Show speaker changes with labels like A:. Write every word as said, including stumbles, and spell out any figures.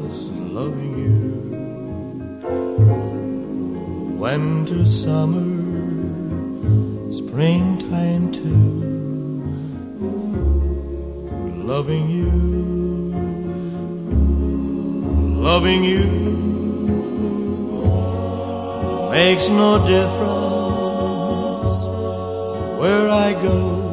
A: just loving you. Winter, summer, springtime too. Loving you, loving you makes no difference where I go.